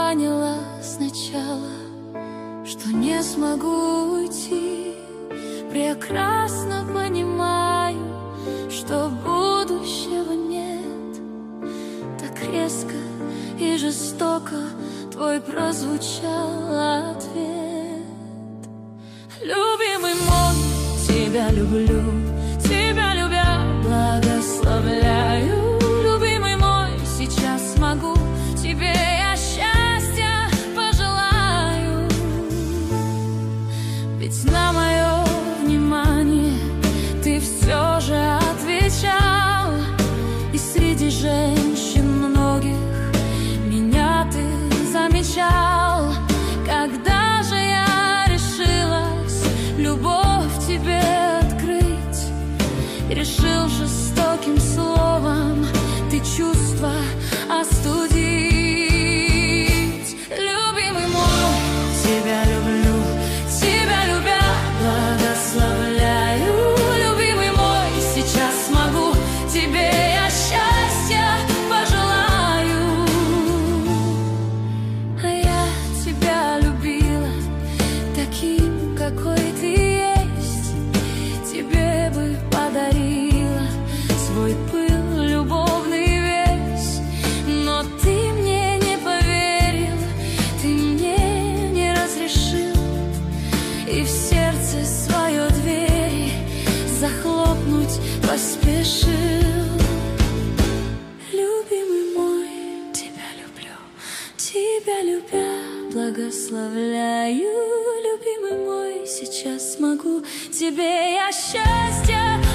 поняла сначала, что не смогу уйти. Прекрасно понимаю, что будущего нет. Так резко и жестоко твой прозвучал ответ. Любимый мой, тебя люблю, тебя любя благословляю. Любимый мой, сейчас могу тебе я счастья пожелаю. Ведь на мое внимание ты все же отвечал. И среди женщин многих меня ты замечал. Когда же я решилась любовь тебе открыть, решил жестоким словом ты чувства остудить. Любимый мой, тебя люблю, тебя любя благословляю. Любимый мой, сейчас могу тебе я счастья пожелаю. А я тебя любила таким, какой ты есть. Тебе бы подарила свой пыл, любовный весь. Но ты мне не поверил, ты мне не разрешил, и в сердце свое двери захлопнуть поспешил. Любимый мой, тебя люблю, тебя любя благословляю. Любимый мой, сейчас могу тебе я счастья